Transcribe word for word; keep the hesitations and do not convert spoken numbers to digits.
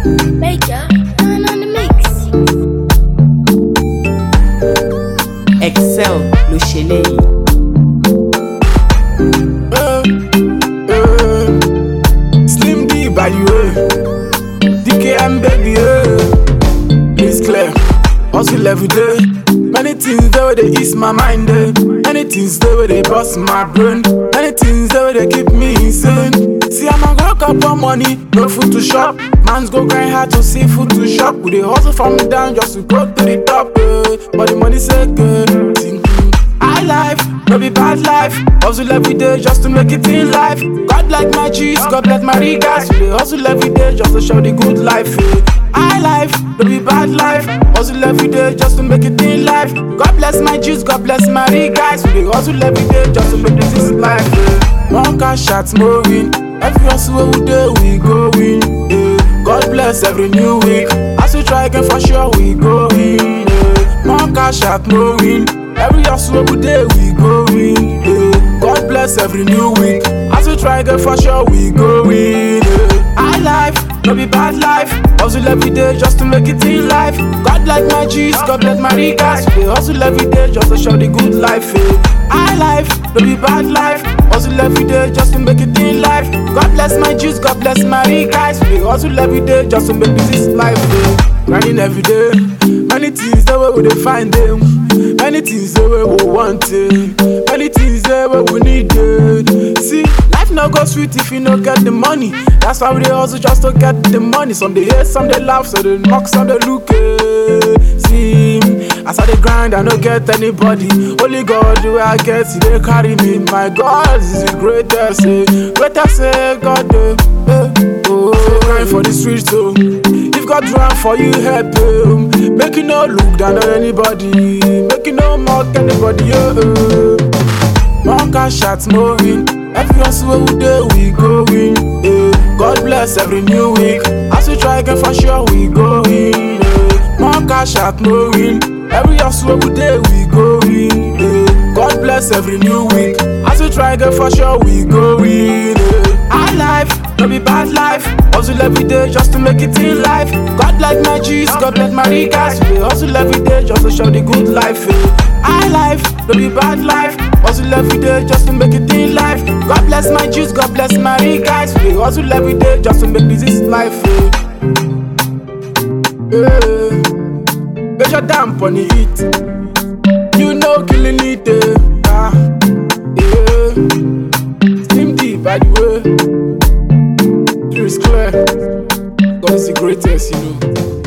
Major, turn on the mix. Excel ló ṣe léyìí. Eh, eh, Slim D by you, eh. D K M baby, eh. It's clear, hustle every day. Many things there where they ease my mind, eh. Many things there where they bust my brain. Many things there where they keep me insane. See, I'm a work up on money, no food to shop. Man's go grind hard to see food to shop. We dey hustle from down just to go to the top, eh. But the money say good. High life, no be bad life. Hustle every day just to make it in life. God like my G's, God bless my regas. We dey hustle every day just to show the good life, eh. High life, no be bad life. Hustle every day just to make it in life. God bless my G's, God bless my regas. We dey hustle every day just to make this life, eh. One cash shots moving. Every hustle we do, we go win, eh. God bless every new week. As we try again for sure, we go in, eh. One cash out, no win. Every hustle we do, we go in, eh. God bless every new week. As we try again for sure, we go in, eh. High life, no be bad life. Hustle every day just to make it in life. God like my G's, God bless my regas. We dey hustle every day just to show the good life, eh. High life, no be bad life. Hustle every day just to make it in life. God bless my G's, God bless my regas. We dey hustle every day just to make this life, eh. Grinding every day. Many things the way we dey find them. Many things the way we want it. Many things the way we need it. See, life no go sweet if you no get the money. That's why we dey hustle just to get the money. Some dey hate, some dey laugh, some dey mock, some dey look, eh. See, as I dey grind, I no get anybody. Only God do I get, He dey carry me. My God is the greatest, eh. Greatest, eh, God, eh, eh. Oh, grind for the streets, so if God run for you, help him. Make you no look down on anybody. Make you no mock anybody, yeah. One cash shots moving. Every hustle we do, we go in, eh. God bless every new week. As we try again for sure, we go in, eh. One cash out, no win. Every hustle we do, we go in, eh. God bless every new week. As we try again for sure, we go in, eh. High life, no be bad life. Hustle every day just to make it in life. God like my G's, God bless my regas. We dey hustle every day just to show the good life, eh. High life, no be bad life. Hustle every day just to make it in life. God bless my G's, God bless my regas. We dey hustle every day just to make this life, eh. Yeah. Measure damp on the heat. You know killing it, eh. Ah, yeah. Slim D by the way. It's clear, God is the greatest, you know.